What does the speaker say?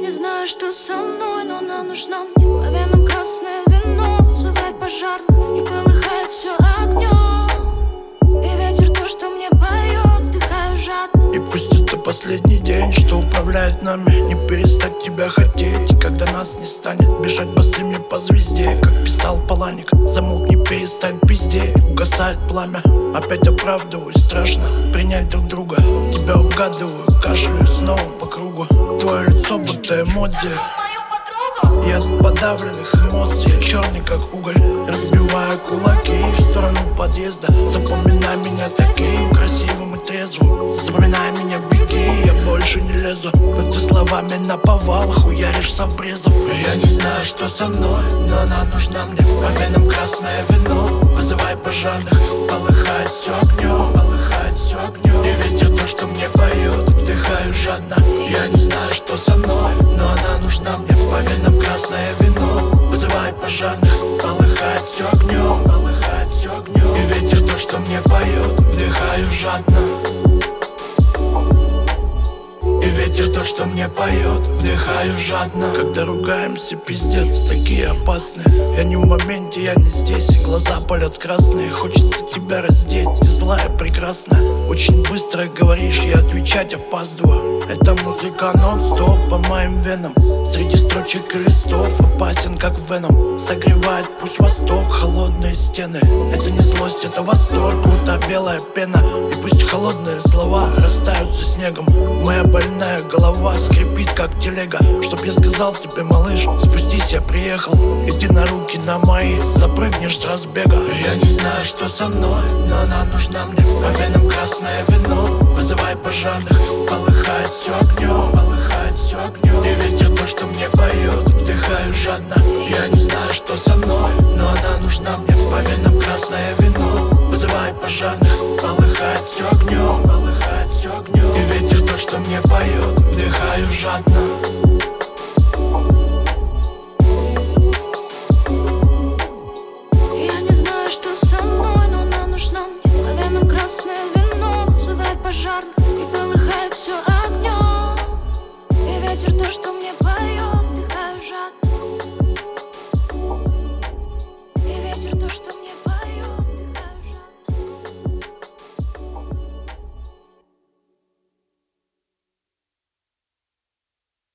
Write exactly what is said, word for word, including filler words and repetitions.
не знаю, что со мной, но она нужна мне. По венам красное вино вызывает пожарных, и полыхает все огнем. И ветер то, что мне поет, вдыхаю жадно. И пусть это последний день, что управляет нами, не перестать тебя хотеть. И когда нас не станет, бежать босыми по звезде. Как писал Паланик, замолкни, перестань пиздеть. Угасает пламя, опять оправдываюсь, страшно принять друг друга. Тебя угадываю, кашляю снова по кругу. Твое лицо будто эмодзи, и от подавленных эмоций черный как уголь. Разбивая кулаки в сторону подъезда. Запоминай меня таким красивым и трезвым. Запоминай меня, беги, я больше не лезу. Но ты словами наповал, хуяришь с обрезов. Я не знаю, что со мной, но она нужна мне. По венам красное вино вызывай пожарных, полыхает все огнем, полыхает все огнем. И ветер то, что мне поет, вдыхаю жадно. Я не знаю, что со мной, но она нужна мне. По венам красное вино вызывай пожарных, полыхает все огнем, полыхает все огнем. И ветер то, что мне поет, вдыхаю жадно. И ветер то, что мне поет, вдыхаю жадно. Когда ругаемся, пиздец, такие опасные. Я не в моменте, я не здесь. Глаза палят красные, хочется тебя раздеть. Ты злая, прекрасная, очень быстро говоришь, я отвечать опаздываю. Эта музыка нон-стоп по моим венам. Среди строчек и листов опасен как веном. Согревает пусть восток, холодные стены. Это не злость, это восторг, круто белая пена. И пусть холодные слова растают за снегом. Моя больная голова скрипит как телега. Чтоб я сказал тебе, малыш, спустись, я приехал. Иди на руки на мои, запрыгнешь с разбега. Я не знаю, что со мной, но она нужна мне. По венам красное вино вызывай пожарных, полыхает все огнем, полыхает все огнем. И ветер то, что мне поет, вдыхаю жадно. Я не знаю, что со мной, но она нужна мне. По венам красное вино